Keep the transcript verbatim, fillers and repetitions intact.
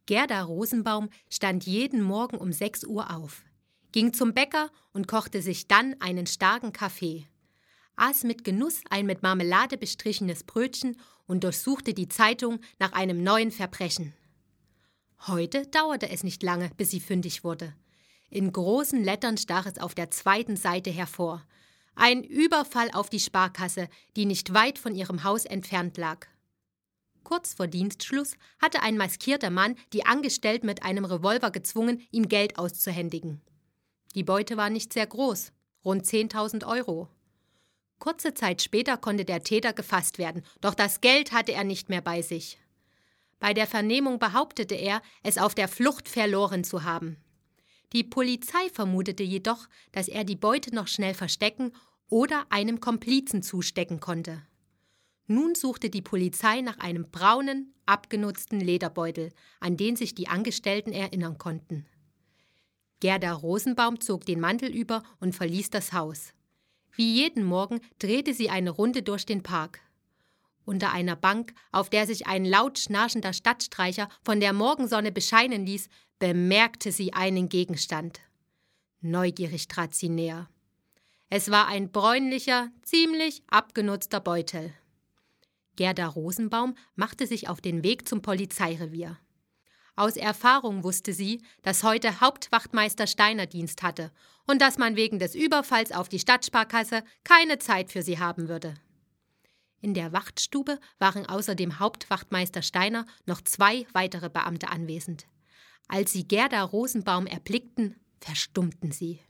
Gerda Rosenbaum stand jeden Morgen um sechs Uhr auf, ging zum Bäcker und kochte sich dann einen starken Kaffee, aß mit Genuss ein mit Marmelade bestrichenes Brötchen und durchsuchte die Zeitung nach einem neuen Verbrechen. Heute dauerte es nicht lange, bis sie fündig wurde. In großen Lettern stach es auf der zweiten Seite hervor. Ein Überfall auf die Sparkasse, die nicht weit von ihrem Haus entfernt lag. Kurz vor Dienstschluss hatte ein maskierter Mann die Angestellten mit einem Revolver gezwungen, ihm Geld auszuhändigen. Die Beute war nicht sehr groß, rund zehntausend Euro. Kurze Zeit später konnte der Täter gefasst werden, doch das Geld hatte er nicht mehr bei sich. Bei der Vernehmung behauptete er, es auf der Flucht verloren zu haben. Die Polizei vermutete jedoch, dass er die Beute noch schnell verstecken oder einem Komplizen zustecken konnte. Nun suchte die Polizei nach einem braunen, abgenutzten Lederbeutel, an den sich die Angestellten erinnern konnten. Gerda Rosenbaum zog den Mantel über und verließ das Haus. Wie jeden Morgen drehte sie eine Runde durch den Park. Unter einer Bank, auf der sich ein laut schnarchender Stadtstreicher von der Morgensonne bescheinen ließ, bemerkte sie einen Gegenstand. Neugierig trat sie näher. Es war ein bräunlicher, ziemlich abgenutzter Beutel. Gerda Rosenbaum machte sich auf den Weg zum Polizeirevier. Aus Erfahrung wusste sie, dass heute Hauptwachtmeister Steiner Dienst hatte und dass man wegen des Überfalls auf die Stadtsparkasse keine Zeit für sie haben würde. In der Wachtstube waren außer dem Hauptwachtmeister Steiner noch zwei weitere Beamte anwesend. Als sie Gerda Rosenbaum erblickten, verstummten sie.